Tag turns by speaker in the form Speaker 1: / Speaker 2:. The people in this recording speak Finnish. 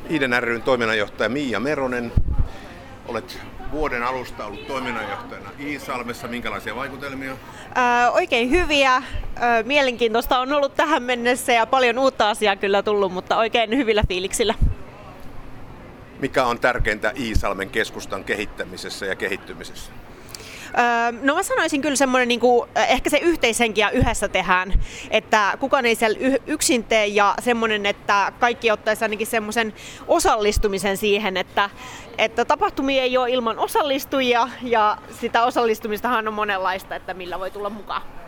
Speaker 1: Iiden ry:n toiminnanjohtaja Miia Meronen. Olet vuoden alusta ollut toiminnanjohtajana Iisalmessa. Minkälaisia vaikutelmia?
Speaker 2: Oikein hyviä. Mielenkiintoista on ollut tähän mennessä ja paljon uutta asiaa kyllä tullut, mutta oikein hyvillä fiiliksillä.
Speaker 1: Mikä on tärkeintä Iisalmen keskustan kehittämisessä ja kehittymisessä?
Speaker 2: No mä sanoisin kyllä semmoinen, ehkä se yhteishenki ja yhdessä tehdään, että kukaan ei siellä yksin tee ja semmoinen, että kaikki ottaisi ainakin semmoisen osallistumisen siihen, että tapahtumia ei ole ilman osallistujia ja sitä osallistumistahan on monenlaista, että millä voi tulla mukaan.